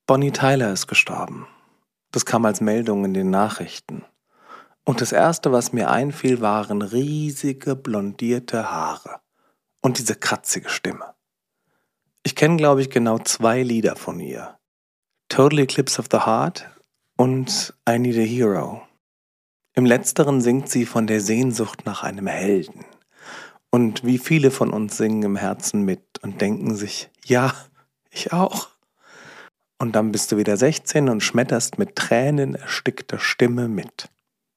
Bonnie Tyler ist gestorben. Das kam als Meldung in den Nachrichten. Und das Erste, was mir einfiel, waren riesige, blondierte Haare und diese kratzige Stimme. Ich kenne, glaube ich, genau 2 Lieder von ihr. Total Eclipse of the Heart und I Need a Hero. Im Letzteren singt sie von der Sehnsucht nach einem Helden. Und wie viele von uns singen im Herzen mit und denken sich, ja, ich auch. Und dann bist du wieder 16 und schmetterst mit Tränen erstickter Stimme mit.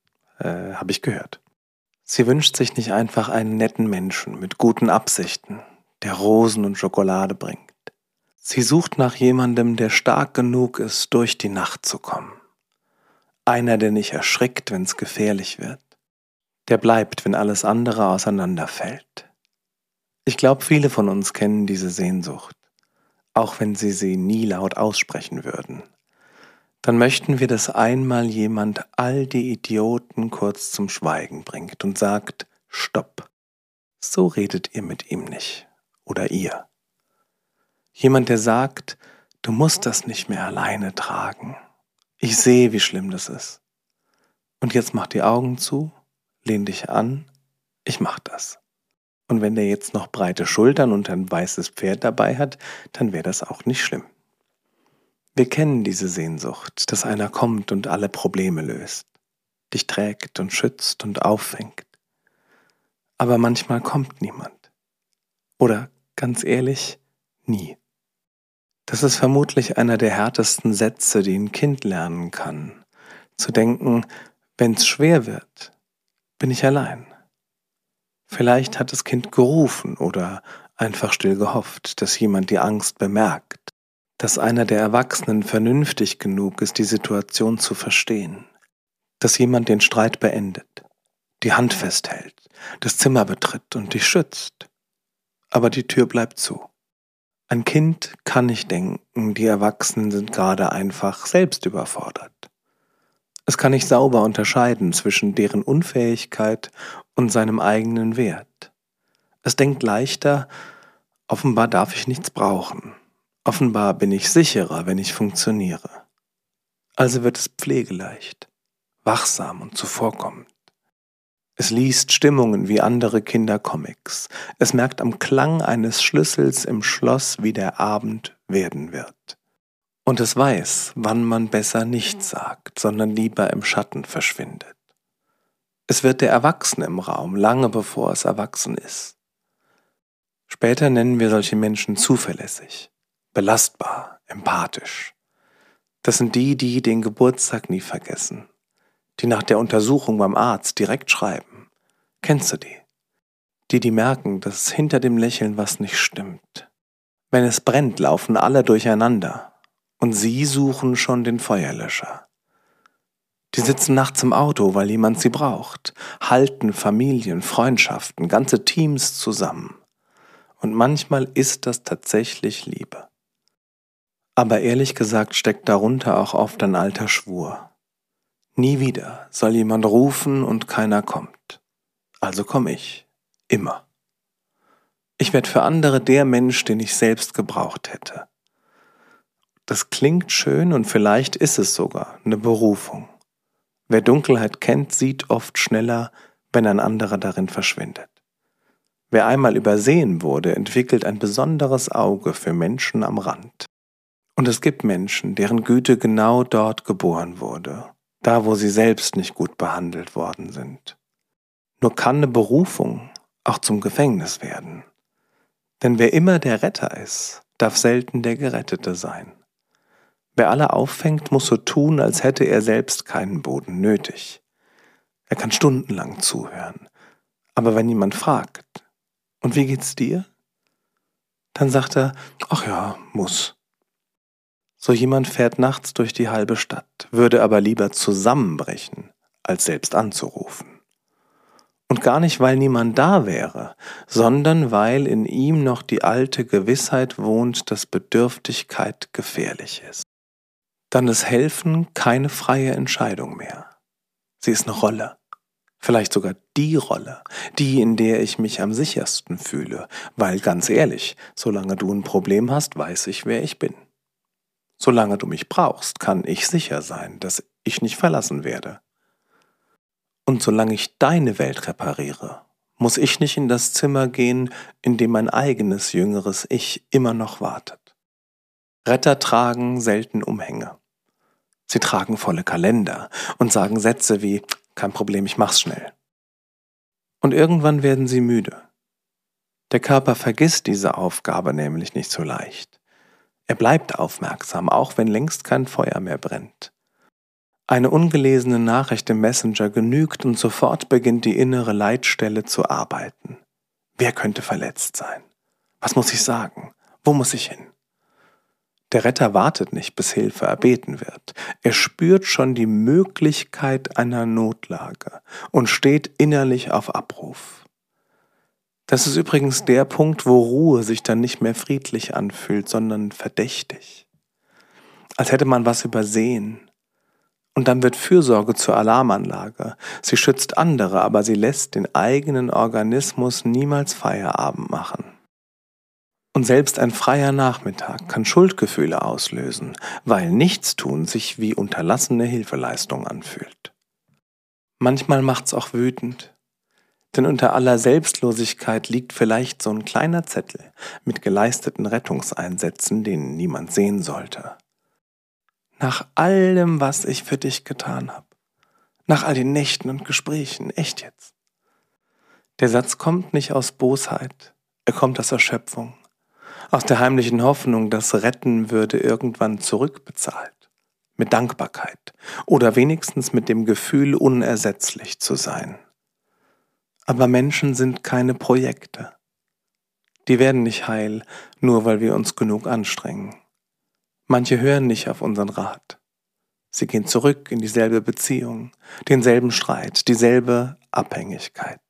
Habe ich gehört. Sie wünscht sich nicht einfach einen netten Menschen mit guten Absichten, der Rosen und Schokolade bringt. Sie sucht nach jemandem, der stark genug ist, durch die Nacht zu kommen. Einer, der nicht erschrickt, wenn es gefährlich wird. Der bleibt, wenn alles andere auseinanderfällt. Ich glaube, viele von uns kennen diese Sehnsucht, auch wenn sie nie laut aussprechen würden. Dann möchten wir, dass einmal jemand all die Idioten kurz zum Schweigen bringt und sagt, Stopp, so redet ihr mit ihm nicht oder ihr. Jemand, der sagt, du musst das nicht mehr alleine tragen. Ich sehe, wie schlimm das ist. Und jetzt mach die Augen zu, lehn dich an, ich mach das. Und wenn der jetzt noch breite Schultern und ein weißes Pferd dabei hat, dann wäre das auch nicht schlimm. Wir kennen diese Sehnsucht, dass einer kommt und alle Probleme löst, dich trägt und schützt und auffängt. Aber manchmal kommt niemand. Oder, ganz ehrlich, nie. Das ist vermutlich einer der härtesten Sätze, die ein Kind lernen kann. Zu denken, wenn's schwer wird, bin ich allein. Vielleicht hat das Kind gerufen oder einfach still gehofft, dass jemand die Angst bemerkt. Dass einer der Erwachsenen vernünftig genug ist, die Situation zu verstehen. Dass jemand den Streit beendet, die Hand festhält, das Zimmer betritt und dich schützt. Aber die Tür bleibt zu. Ein Kind kann nicht denken, die Erwachsenen sind gerade einfach selbst überfordert. Es kann nicht sauber unterscheiden zwischen deren Unfähigkeit und seinem eigenen Wert. Es denkt leichter, offenbar darf ich nichts brauchen. Offenbar bin ich sicherer, wenn ich funktioniere. Also wird es pflegeleicht, wachsam und zuvorkommend. Es liest Stimmungen wie andere Kindercomics. Es merkt am Klang eines Schlüssels im Schloss, wie der Abend werden wird. Und es weiß, wann man besser nichts sagt, sondern lieber im Schatten verschwindet. Es wird der Erwachsene im Raum, lange bevor es erwachsen ist. Später nennen wir solche Menschen zuverlässig. Belastbar, empathisch. Das sind die den Geburtstag nie vergessen, die nach der Untersuchung beim Arzt direkt schreiben. Kennst du die? Die merken, dass hinter dem Lächeln was nicht stimmt. Wenn es brennt, laufen alle durcheinander und sie suchen schon den Feuerlöscher. Die sitzen nachts im Auto, weil jemand sie braucht, halten Familien, Freundschaften, ganze Teams zusammen. Und manchmal ist das tatsächlich Liebe. Aber ehrlich gesagt steckt darunter auch oft ein alter Schwur. Nie wieder soll jemand rufen und keiner kommt. Also komme ich. Immer. Ich werde für andere der Mensch, den ich selbst gebraucht hätte. Das klingt schön und vielleicht ist es sogar eine Berufung. Wer Dunkelheit kennt, sieht oft schneller, wenn ein anderer darin verschwindet. Wer einmal übersehen wurde, entwickelt ein besonderes Auge für Menschen am Rand. Und es gibt Menschen, deren Güte genau dort geboren wurde, da wo sie selbst nicht gut behandelt worden sind. Nur kann eine Berufung auch zum Gefängnis werden. Denn wer immer der Retter ist, darf selten der Gerettete sein. Wer alle auffängt, muss so tun, als hätte er selbst keinen Boden nötig. Er kann stundenlang zuhören. Aber wenn jemand fragt, und wie geht's dir? Dann sagt er, ach ja, muss. So jemand fährt nachts durch die halbe Stadt, würde aber lieber zusammenbrechen, als selbst anzurufen. Und gar nicht, weil niemand da wäre, sondern weil in ihm noch die alte Gewissheit wohnt, dass Bedürftigkeit gefährlich ist. Dann ist Helfen keine freie Entscheidung mehr. Sie ist eine Rolle. Vielleicht sogar die Rolle, die, in der ich mich am sichersten fühle, weil ganz ehrlich, solange du ein Problem hast, weiß ich, wer ich bin. Solange du mich brauchst, kann ich sicher sein, dass ich nicht verlassen werde. Und solange ich deine Welt repariere, muss ich nicht in das Zimmer gehen, in dem mein eigenes jüngeres Ich immer noch wartet. Retter tragen selten Umhänge. Sie tragen volle Kalender und sagen Sätze wie „Kein Problem, ich mach's schnell." Und irgendwann werden sie müde. Der Körper vergisst diese Aufgabe nämlich nicht so leicht. Er bleibt aufmerksam, auch wenn längst kein Feuer mehr brennt. Eine ungelesene Nachricht im Messenger genügt und sofort beginnt die innere Leitstelle zu arbeiten. Wer könnte verletzt sein? Was muss ich sagen? Wo muss ich hin? Der Retter wartet nicht, bis Hilfe erbeten wird. Er spürt schon die Möglichkeit einer Notlage und steht innerlich auf Abruf. Das ist übrigens der Punkt, wo Ruhe sich dann nicht mehr friedlich anfühlt, sondern verdächtig. Als hätte man was übersehen. Und dann wird Fürsorge zur Alarmanlage. Sie schützt andere, aber sie lässt den eigenen Organismus niemals Feierabend machen. Und selbst ein freier Nachmittag kann Schuldgefühle auslösen, weil Nichtstun sich wie unterlassene Hilfeleistung anfühlt. Manchmal macht's auch wütend, denn unter aller Selbstlosigkeit liegt vielleicht so ein kleiner Zettel mit geleisteten Rettungseinsätzen, den niemand sehen sollte. Nach allem, was ich für dich getan habe, nach all den Nächten und Gesprächen, echt jetzt. Der Satz kommt nicht aus Bosheit, er kommt aus Erschöpfung. Aus der heimlichen Hoffnung, dass Retten würde irgendwann zurückbezahlt. Mit Dankbarkeit oder wenigstens mit dem Gefühl, unersetzlich zu sein. Aber Menschen sind keine Projekte. Die werden nicht heil, nur weil wir uns genug anstrengen. Manche hören nicht auf unseren Rat. Sie gehen zurück in dieselbe Beziehung, denselben Streit, dieselbe Abhängigkeit.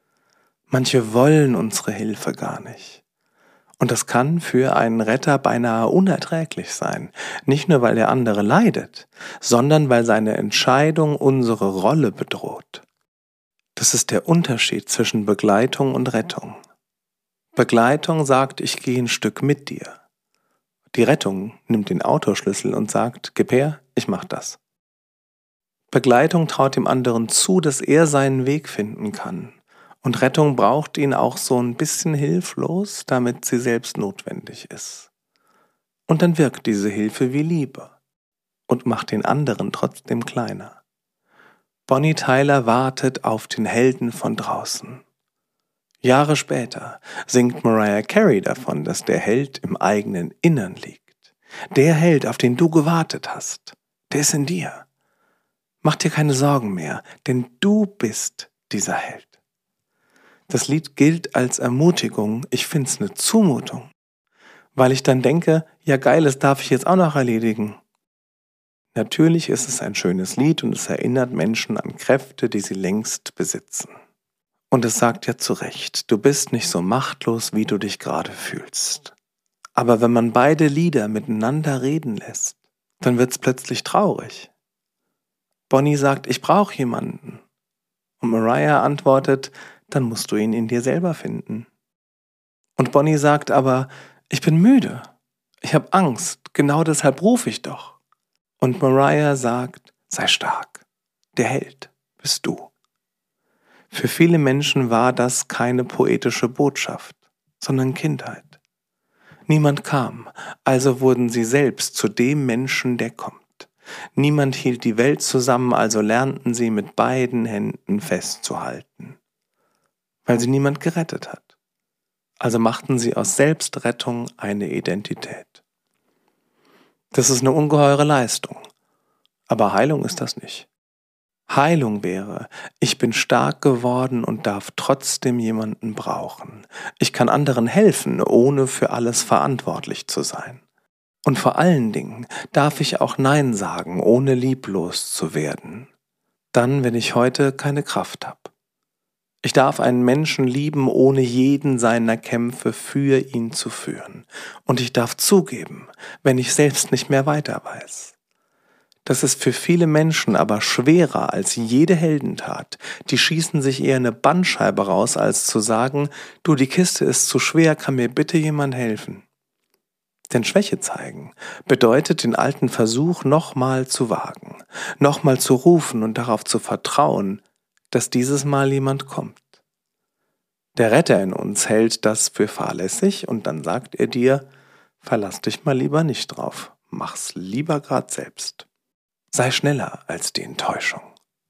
Manche wollen unsere Hilfe gar nicht. Und das kann für einen Retter beinahe unerträglich sein, nicht nur weil der andere leidet, sondern weil seine Entscheidung unsere Rolle bedroht. Das ist der Unterschied zwischen Begleitung und Rettung. Begleitung sagt, ich gehe ein Stück mit dir. Die Rettung nimmt den Autoschlüssel und sagt, gib her, ich mach das. Begleitung traut dem anderen zu, dass er seinen Weg finden kann. Und Rettung braucht ihn auch so ein bisschen hilflos, damit sie selbst notwendig ist. Und dann wirkt diese Hilfe wie Liebe und macht den anderen trotzdem kleiner. Bonnie Tyler wartet auf den Helden von draußen. Jahre später singt Mariah Carey davon, dass der Held im eigenen Innern liegt. Der Held, auf den du gewartet hast, der ist in dir. Mach dir keine Sorgen mehr, denn du bist dieser Held. Das Lied gilt als Ermutigung, ich find's eine Zumutung, weil ich dann denke, ja geil, das darf ich jetzt auch noch erledigen. Natürlich ist es ein schönes Lied und es erinnert Menschen an Kräfte, die sie längst besitzen. Und es sagt ja zu Recht, du bist nicht so machtlos, wie du dich gerade fühlst. Aber wenn man beide Lieder miteinander reden lässt, dann wird's plötzlich traurig. Bonnie sagt, ich brauche jemanden. Und Mariah antwortet, dann musst du ihn in dir selber finden. Und Bonnie sagt aber, ich bin müde, ich habe Angst, genau deshalb rufe ich doch. Und Mariah sagt, sei stark, der Held bist du. Für viele Menschen war das keine poetische Botschaft, sondern Kindheit. Niemand kam, also wurden sie selbst zu dem Menschen, der kommt. Niemand hielt die Welt zusammen, also lernten sie mit beiden Händen festzuhalten. Weil sie niemand gerettet hat. Also machten sie aus Selbstrettung eine Identität. Das ist eine ungeheure Leistung. Aber Heilung ist das nicht. Heilung wäre, ich bin stark geworden und darf trotzdem jemanden brauchen. Ich kann anderen helfen, ohne für alles verantwortlich zu sein. Und vor allen Dingen darf ich auch Nein sagen, ohne lieblos zu werden. Dann, wenn ich heute keine Kraft habe. Ich darf einen Menschen lieben, ohne jeden seiner Kämpfe für ihn zu führen. Und ich darf zugeben, wenn ich selbst nicht mehr weiter weiß. Das ist für viele Menschen aber schwerer als jede Heldentat. Die schießen sich eher eine Bandscheibe raus, als zu sagen, du, die Kiste ist zu schwer, kann mir bitte jemand helfen? Denn Schwäche zeigen bedeutet, den alten Versuch nochmal zu wagen, nochmal zu rufen und darauf zu vertrauen, dass dieses Mal jemand kommt. Der Retter in uns hält das für fahrlässig und dann sagt er dir, verlass dich mal lieber nicht drauf, mach's lieber grad selbst. Sei schneller als die Enttäuschung.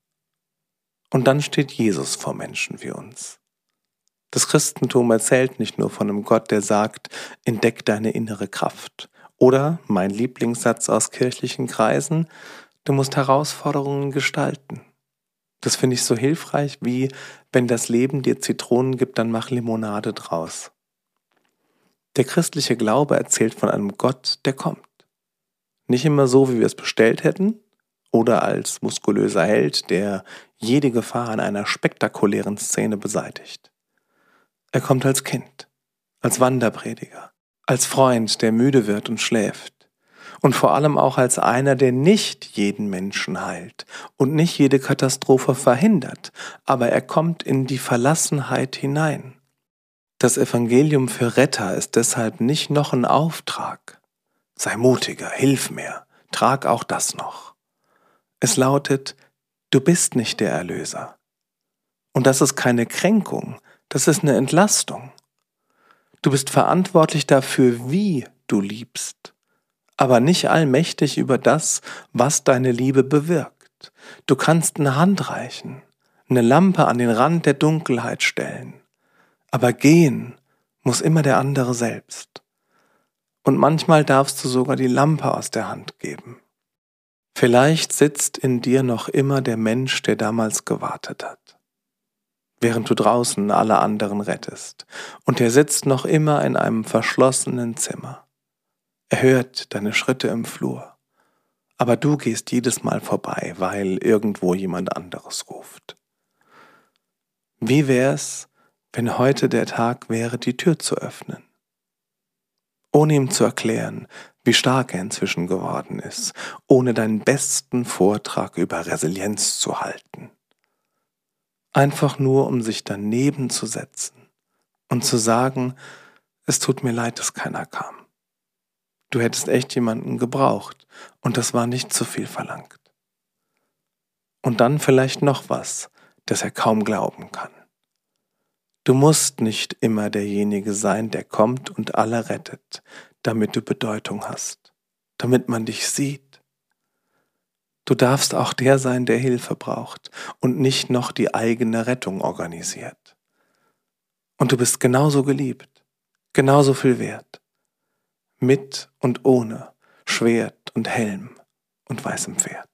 Und dann steht Jesus vor Menschen wie uns. Das Christentum erzählt nicht nur von einem Gott, der sagt, entdeck deine innere Kraft. Oder, mein Lieblingssatz aus kirchlichen Kreisen, du musst Herausforderungen gestalten. Das finde ich so hilfreich, wie wenn das Leben dir Zitronen gibt, dann mach Limonade draus. Der christliche Glaube erzählt von einem Gott, der kommt. Nicht immer so, wie wir es bestellt hätten, oder als muskulöser Held, der jede Gefahr in einer spektakulären Szene beseitigt. Er kommt als Kind, als Wanderprediger, als Freund, der müde wird und schläft. Und vor allem auch als einer, der nicht jeden Menschen heilt und nicht jede Katastrophe verhindert, aber er kommt in die Verlassenheit hinein. Das Evangelium für Retter ist deshalb nicht noch ein Auftrag. Sei mutiger, hilf mir, trag auch das noch. Es lautet, du bist nicht der Erlöser. Und das ist keine Kränkung, das ist eine Entlastung. Du bist verantwortlich dafür, wie du liebst, aber nicht allmächtig über das, was deine Liebe bewirkt. Du kannst eine Hand reichen, eine Lampe an den Rand der Dunkelheit stellen, aber gehen muss immer der andere selbst. Und manchmal darfst du sogar die Lampe aus der Hand geben. Vielleicht sitzt in dir noch immer der Mensch, der damals gewartet hat, während du draußen alle anderen rettest. Und er sitzt noch immer in einem verschlossenen Zimmer. Er hört deine Schritte im Flur. Aber du gehst jedes Mal vorbei, weil irgendwo jemand anderes ruft. Wie wär's, wenn heute der Tag wäre, die Tür zu öffnen? Ohne ihm zu erklären, wie stark er inzwischen geworden ist, ohne deinen besten Vortrag über Resilienz zu halten. Einfach nur, um sich daneben zu setzen und zu sagen, es tut mir leid, dass keiner kam. Du hättest echt jemanden gebraucht und das war nicht zu viel verlangt. Und dann vielleicht noch was, das er kaum glauben kann. Du musst nicht immer derjenige sein, der kommt und alle rettet, damit du Bedeutung hast, damit man dich sieht. Du darfst auch der sein, der Hilfe braucht und nicht noch die eigene Rettung organisiert. Und du bist genauso geliebt, genauso viel wert. Mit und ohne Schwert und Helm und weißem Pferd.